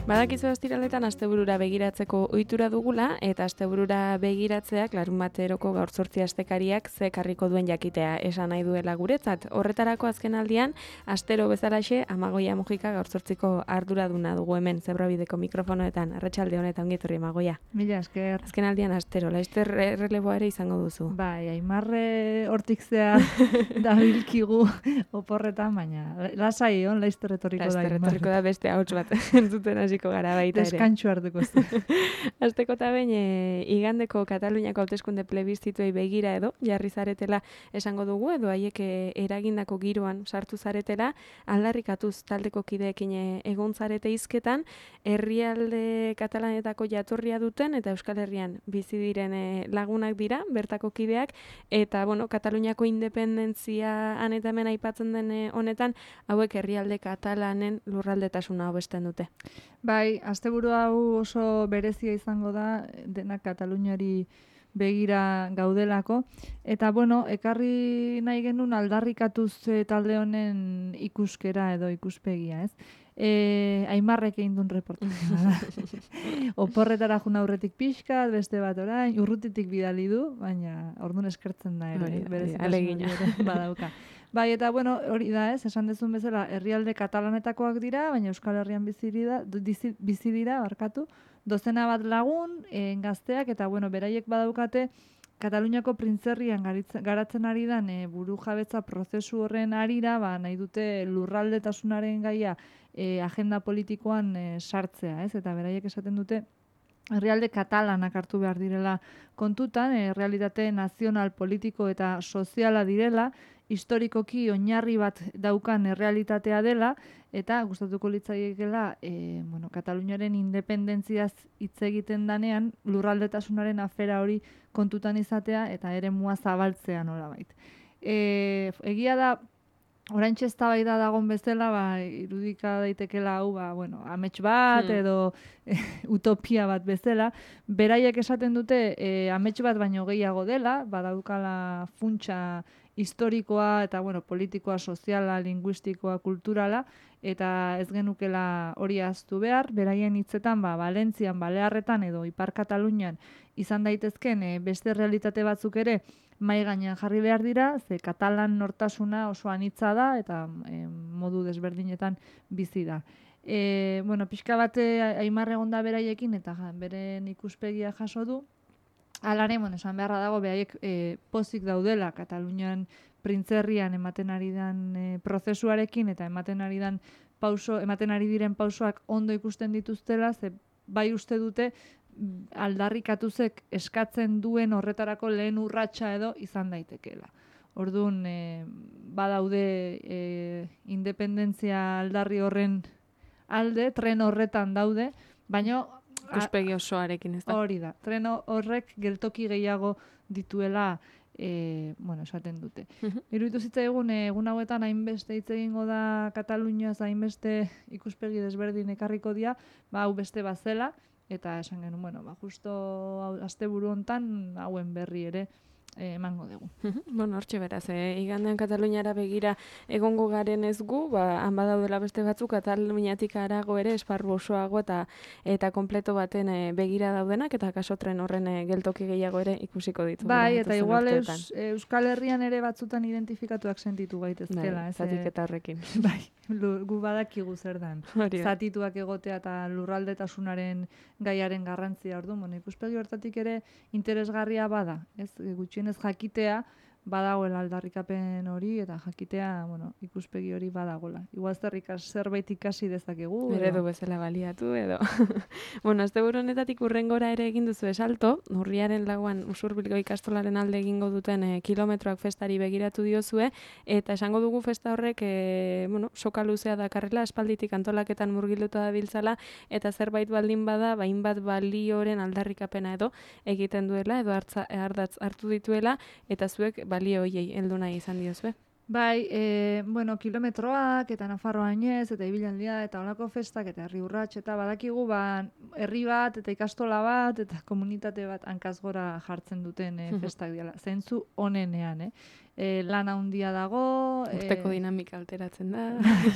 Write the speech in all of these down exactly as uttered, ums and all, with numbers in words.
Badakizu ostiraletan asteburura begiratzeko ohitura dugula eta asteburura begiratzeak larunbateroko gaur zortzi astekariak ze ekarriko duen jakitea esan nahi duela guretzat. Horretarako azken aldian astero bezalaxe Amagoia Mujika gaur zortziko arduraduna dugu hemen Zebrabideko mikrofonoetan. Arratsalde honetan ongi etorri Amagoia. Mila esker. Azken aldian astero, laizter erreleboa ere izango duzu. Bai, Aimarre hortikzea dabilkigu oporretan, baina lasai on laizter etorriko da. Laizter etorriko da beste ahots bat entzuten hasiko gara baita ere. Deskantxu hartuko zu. Asteko eta behin e, igandeko Kataluniako hauteskunde plebizituei begira edo jarri zaretela esango dugu edo haiek eragindako giroan sartu zaretela aldarrikatuz taldeko kideekin egon zarete hizketan herrialde katalanetako jatorria duten eta Euskal Herrian bizi diren lagunak dira bertako kideak eta bueno Kataluniako independentzia han eta hemen aipatzen den honetan hauek herrialde katalanen lurraldetasuna hobesten dute. Bai, asteburu hau oso berezia izango da dena Kataluniari begira gaudelako eta bueno, ekarri nahi genuen aldarrikatuz talde honen ikuskera edo ikuspegia, ez? Eh, Aimarrek egin duen reportaje da. Oporretara jun aurretik pixkat, beste bat orain, urrutitik bidali du, baina orduan eskertzen da ere, alegina badauka. Bai, eta bueno, hori da, ez, esan dezun bezala, herrialde katalanetakoak dira, baina Euskal Herrian bizi dira, bizi dira, barkatu, dozena bat lagun, e, gazteak, eta bueno, beraiek badaukate, Kataluniako printzerrian garatzen ari dan e, buru jabetza prozesu horren arira, ba, nahi dute lurraldetasunaren gaia e, agenda politikoan e, sartzea, ez, eta beraiek esaten dute, herrialde katalanak hartu behar direla kontutan, e, realitate nazional, politiko eta soziala direla, historikoki oinarri bat daukan errealitatea dela, eta gustatuko litzaiekela e, bueno, Kataluniaren independentziaz hitz egiten danean, lurraldetasunaren afera hori kontutan izatea, eta ere mua zabaltzea nolabait. E, egia da, oraintxe eztabaida dagon bezala, ba, irudika daitekela hau, ba, bueno, amets bat hmm. edo e, utopia bat bezala, beraiek esaten dute e, amets bat baino gehiago dela, badaukala funtsa historikoa eta bueno, politikoa, soziala, linguistikoa, kulturala, eta ez genukela hori ahaztu behar, beraien hitzetan, ba, Valentzian, Balearretan edo Ipar Katalunian izan daitezken e, beste realitate batzuk ere mai gainean jarri behar dira, ze katalan nortasuna oso anitza da eta e, modu desberdinetan bizi da. E, bueno, pixka bate Aimarre egon da beraiekin eta ja, beren ikuspegia jaso du. Alare, bueno, esan beharra dago, behaiek e, pozik daudela Katalunian printzerrian ematen ari den e, prozesuarekin eta ematen ari den pauso, ematen ari diren pausoak ondo ikusten dituztela, ze bai uste dute aldarrikatuzek eskatzen duen horretarako lehen urratsa edo izan daitekeela. Orduan, e, badaude e, independentzia aldarri horren alde, tren horretan daude, baina ikuspegi osoarekin, ez da? Hori da. Tren horrek geltoki gehiago dituela e, bueno, esaten dute. Iruditu zitzaigun egun hauetan hainbeste hitz egingo da Kataluniaz hainbeste ikuspegi desberdin ekarriko dira, ba hau beste bazela eta esan genuen, bueno, ba justo asteburu hontan hauen berri ere E, emango dugu. Bueno, hortxe beraz, e, igandean Kataluniara begira egongo garen ez gu, ba, han badaudela beste batzuk, Kataluniatik arago ere, esparru osoago eta eta kompleto baten e, begira daudenak, eta kaso tren horren e, geltoki gehiago ere ikusiko ditu. Bai, eta igual eus, Euskal Herrian ere batzutan identifikatuak sentitu gaitezkela. Bai, zatiketa horrekin. Bai, gu badakigu zer dan. Zatituak egotea eta lurraldetasunaren gaiaren garrantzia ordu. Bueno, ikuspegi hortatik ere interesgarria bada, ez gutxi ez jakitea badagoela aldarrikapen hori eta jakitea, bueno, ikuspegi hori badagola. Igual zerrikas zerbait ikasi dezakegu. Eredu bezala baliatu edo. Bueno, asteburu honetatik urrengora ere egin duzu esalto, urriaren lauan Usurbilgo ikastolaren alde egingo duten e, kilometroak festari begiratu diozue, eta esango dugu festa horrek, e, bueno, soka luzea dakarrela, espalditik antolaketan murgilduta dabiltzala, eta zerbait baldin bada, hainbat balioren aldarrikapena edo egiten duela, edo hartza, ardatz hartu dituela, eta zuek balio hoiei heldu nahi izan diozue. Bai, e, bueno, kilometroak eta Nafarroa Añez eta Ibilaldia eta holako festak eta herri urrats eta badakigu ba, herri bat eta ikastola bat eta komunitate bat hankaz gora jartzen duten e, festak dira. Zentzu onenean, eh? E, lan handia dago. Urteko e, dinamika alteratzen da.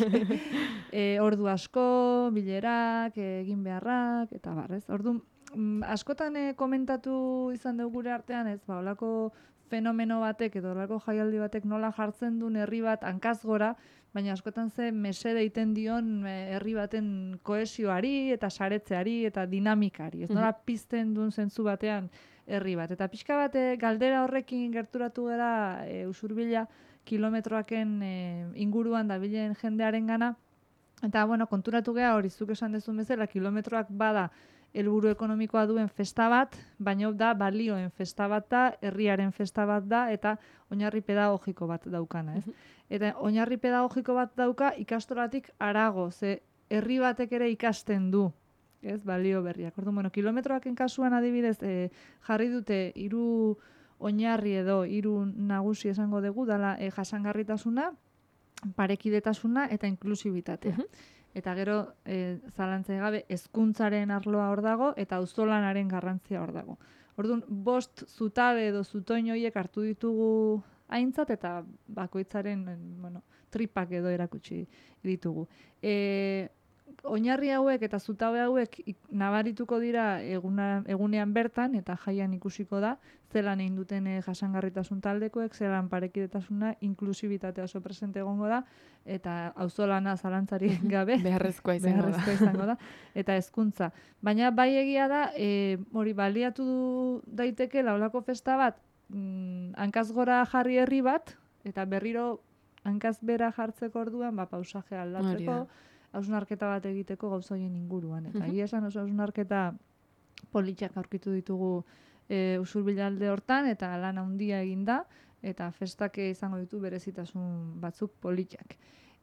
e, ordu asko, bilerak, e, egin beharrak, eta barrez. Ordu, mm, askotan e, komentatu izan dugu gure artean, ez, ba, olako fenomeno batek edo olako jaialdi batek nola jartzen duen herri bat hankaz gora, baina askotan ze mesede egiten dion e, herri baten kohesioari eta saretzeari eta dinamikari. Ez nola pizten duen zentzu batean herri bat. Eta pixka bat e, galdera horrekin gerturatu gara e, usurbila kilometroaken e, inguruan dabilen jendearen gana. Eta, bueno, konturatu geha hori zuk esan dezun bezala, kilometroak bada helburu ekonomikoa duen festa bat, baina da balioen festa bat da, herriaren festa bat da, eta oinarri pedagogiko bat daukana, ez? Eta oinarri pedagogiko bat dauka ikastolatik harago, ze herri batek ere ikasten du, ez, balio berriak. Orduan, bueno, kilometroaken kasuan adibidez, e, jarri dute hiru oinarri edo hiru nagusi esango dugu, dala e, jasangarritasuna, parekidetasuna eta inklusibitatea. Uh-huh. Eta gero, e, zalantzai gabe, hezkuntzaren arloa hor dago eta auzolanaren garrantzia hor dago. Orduan, bost zutabe edo zutoin horiek hartu ditugu aintzat eta bakoitzaren, bueno, tripak edo erakutsi ditugu. E, oinarri hauek eta zutabe hauek nabarituko dira eguna, egunean bertan eta jaian ikusiko da, zelan egin duten e, jasangarritasun taldekoek, zelan parekidetasuna, inklusibitatea oso presente egongo da, eta auzolana zalantzari gabe beharrezkoa izango, beharrezkoa izango da, eta hezkuntza. Baina bai egia da, e, hori baliatu daiteke laulako festa bat, mm, hankaz gora jarri herri bat, eta berriro hankaz bera jartzeko orduan, ba, pausaje aldatzeko, hausnarketa bat egiteko gauzoien inguruan. Eta egia esan oso hausnarketa politxak aurkitu ditugu e, usurbilalde hortan, eta lan handia egin da, eta festak izango ditu berezitasun batzuk politxak.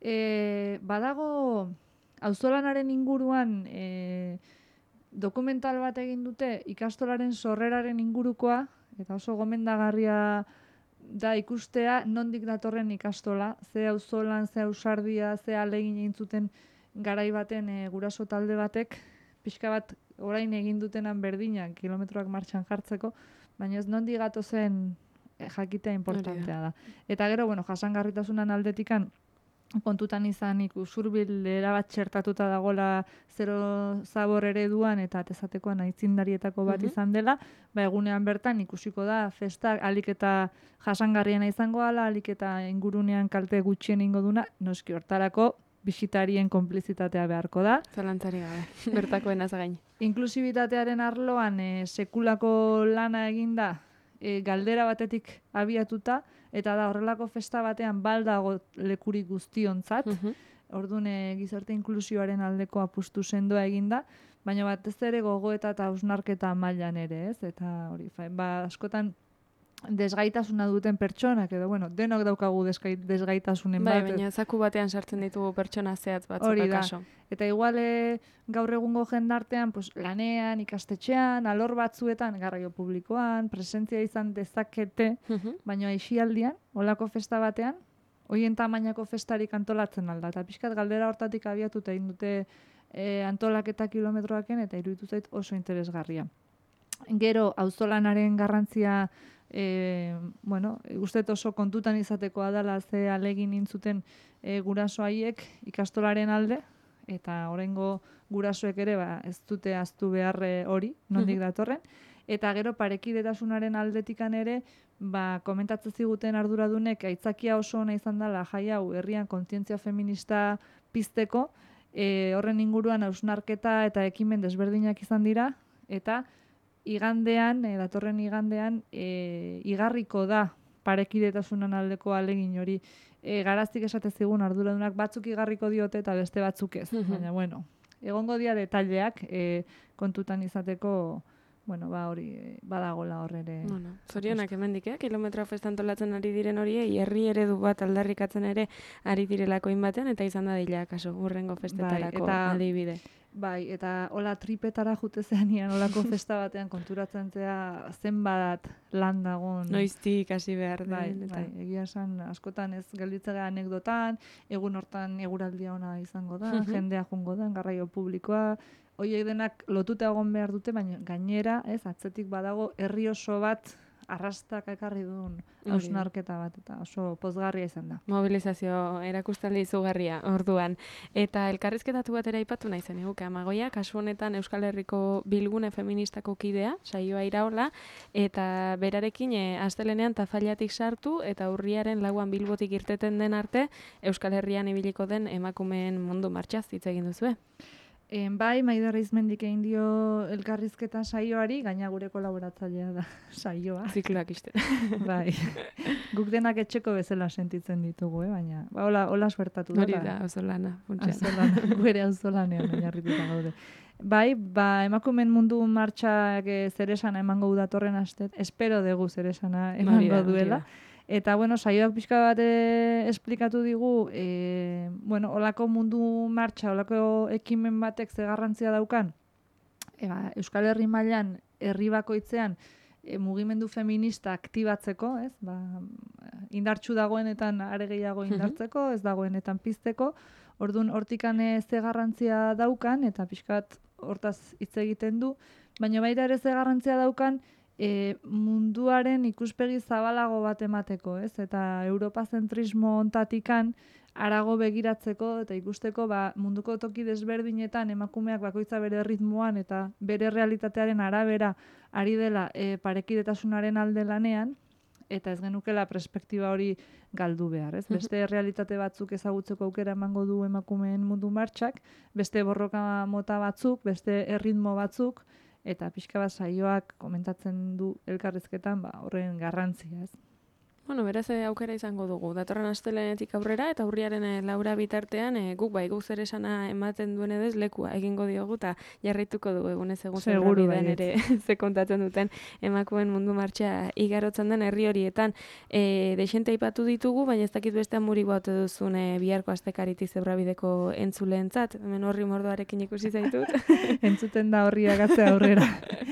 E, badago, auzolanaren inguruan e, dokumental bat egin dute ikastolaren sorreraren ingurukoa, eta oso gomendagarria da ikustea nondik datorren ikastola, ze auzolan, ze ausardia, ze alegin egin zuten garai baten e, guraso talde batek, pixka bat orain egin dutenan berdinak kilometroak martxan jartzeko, baina ez nondik gatozen e, jakitea importantea da. Eta gero, bueno, jasangarritasunan aldetikan kontutan izanik usurbil erabat txertatuta dagola zero zabor ereduan eta tezatekoan aitzindarietako bat uh-huh. izan dela, ba egunean bertan ikusiko da festak alik eta jasangarriena izango ala, alik eta ingurunean kalte gutxien ingo duna, noski hortarako bisitarien konplizitatea beharko da. Zalantzari gabe, bertakoen azagain. Inklusibitatearen arloan e, sekulako lana eginda, e, galdera batetik abiatuta, eta da horrelako festa batean baldago lekurik guztiontzat, uh-huh. orduan e, gizarte inklusioaren aldeko apustu sendoa eginda, baina batez ere gogoeta eta hausnarketa mailan ere, ez? Eta hori, ba, askotan desgaitasuna duten pertsonak, edo, bueno, denok daukagu desgait, desgaitasunen bai, bat. Baina zaku batean sartzen ditugu pertsona zehatz batzuk hori da. Akaso. Eta igual e, gaur egungo jendartean, pues, lanean, ikastetxean, alor batzuetan, garraio publikoan, presentzia izan dezakete, uh-huh. baina aixialdian, olako festa batean, hoien tamainako festarik antolatzen alda. Eta pixkat galdera hortatik abiatuta egin dute e, antolaketa kilometroaken, eta iruditu zait oso interesgarria. Gero, auzolanaren garrantzia E, bueno, uste oso kontutan izatekoa dela ze alegin intzuten e, guraso haiek ikastolaren alde, eta oraingo gurasoek ere ba, ez dute aztu behar hori, nondik datorren. Eta gero parekidetasunaren aldetikan ere, ba, komentatzen ziguten arduradunek aitzakia oso ona izan dela jai hau herrian kontzientzia feminista pizteko, e, horren inguruan hausnarketa eta ekimen desberdinak izan dira, eta igandean, e, datorren igandean, e, igarriko da parekidetasunan aldeko alegin hori. E, garaztik esate zigun arduradunak batzuk igarriko diote eta beste batzuk ez. Uh-huh. Baina, bueno, egongo dia detaileak e, kontutan izateko, bueno, ba hori badagola hor ere. Bueno, zorionak hemendik, eh? Kilometro festa antolatzen ari diren horiei, herri eredu bat aldarrikatzen ere ari direlako inbatean, eta izan da dila, kaso, urrengo festetarako bai, eta adibide. Bai, eta hola tripetara jute zeanian, holako festa batean konturatzen zea zenbat lan dagoen. Noiztik hasi behar den. Bai, eta... bai, egia esan askotan ez gelditzea anekdotan, egun hortan eguraldia ona izango da, Mhm. jendea jungo da, garraio publikoa, hoiek denak lotuta egon behar dute, baina gainera, ez, atzetik badago herri oso bat arrastak ekarri duen hausnarketa bat, eta oso pozgarria izan da. Mobilizazio erakustaldi izugarria orduan. Eta elkarrizketatu bat ere aipatu nahi zen, eguke Amagoia, kasu honetan Euskal Herriko Bilgune Feministako kidea, Saioa Iraola, eta berarekin e, astelenean Tafailatik sartu, eta urriaren lauan Bilbotik irteten den arte, Euskal Herrian ibiliko den emakumeen mundu martxaz hitz egin duzue. En, bai, Maider Izmendik egin dio elkarrizketa saioari, gaina gure kolaboratzailea da saioa. Zikloak isten. Bai, guk denak etxeko bezala sentitzen ditugu, eh? Baina, ba, hola, hola suertatu da. Hori da, auzolana, funtsean. Auzolana, gure auzolanean oinarrituta gaude. Bai, ba, emakumeen mundu martxak e, zeresana emango du datorren astet, espero dugu zeresana emango duela. Eta, bueno, saioak pixka bat e, esplikatu digu, e, bueno, olako mundu martxa, olako ekimen batek ze garrantzia daukan, e, ba, Euskal Herri mailan herri bakoitzean, e, mugimendu feminista aktibatzeko, ez? Ba, indartsu dagoenetan are gehiago indartzeko, ez dagoenetan pizteko, orduan hortikan ze garrantzia daukan, eta pixkat hortaz hitz egiten du, baina baita ere ze garrantzia daukan, E, munduaren ikuspegi zabalago bat emateko, ez? Eta europazentrismo ontatikan arago begiratzeko eta ikusteko ba, munduko toki desberdinetan emakumeak bakoitza bere ritmoan eta bere realitatearen arabera ari dela e, parekidetasunaren alde lanean, eta ez genukela perspektiba hori galdu behar, ez? Beste realitate batzuk ezagutzeko aukera emango du emakumeen mundu martxak, beste borroka mota batzuk, beste erritmo batzuk, eta pixka bat saioak komentatzen du elkarrizketan ba, horren garrantzia, ez? Bueno, beraz aukera izango dugu. Datorren astelenetik aurrera eta urriaren e, laura bitartean e, guk bai guk zer esana ematen duen edez lekua egingo diogu eta jarraituko dugu egunez egun zerbait ere ze kontatzen duten emakumeen mundu martxa igarotzen den herri horietan. E, Dexente aipatu ditugu, baina ez dakit beste amurik bat duzun e, biharko astekariti Zebrabideko entzuleentzat. Hemen horri mordoarekin ikusi zaitut. Entzuten da horri agatze aurrera.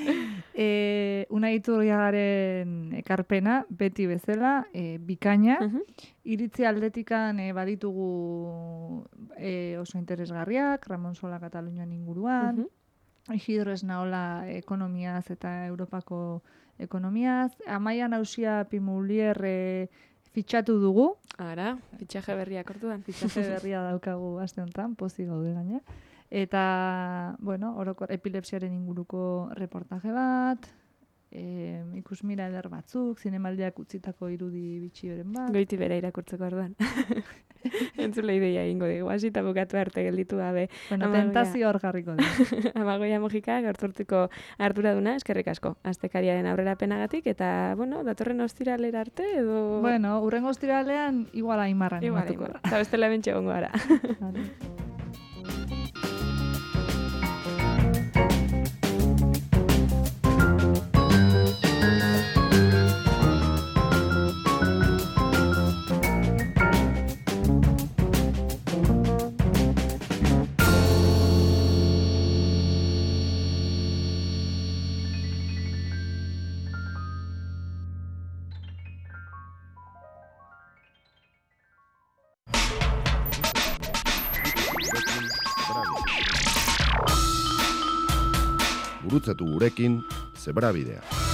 E, Unai Iturriagaren ekarpena, beti bezala, e, bikaina. Uh-huh. Iritzi aldetikan e, baditugu e, oso interesgarriak, Ramon Sola Katalunian inguruan, uh-huh. Isidro Esnaola ekonomiaz eta Europako ekonomiaz, Amaia Nausia Pimulier e, fitxatu dugu. Ara, fitxaje berriak orduan. Fitxaje berria daukagu aste honetan, pozik gaude gaina. Eta, bueno, orokor epilepsiaren inguruko reportaje bat, e, ikusmira eder batzuk, zinemaldiak utzitako irudi bitxioren bat. Goiti bera irakurtzeko orduan. Entzule ideia egingo dugu, hasi eta bukatu arte gelditu gabe. Bueno, Amagoia. Tentazio hor jarriko du. Amagoia Mojika, gerturtuko arduraduna, eskerrik asko. Astekariaren aurrerapenagatik, eta, bueno, datorren ostiralera arte, edo... Bueno, urrengo ostiralean, igual aimarran. Igual aimarran. Eta bestela bentxe gongo gara. Gurutzatu gurekin Zebrabidea.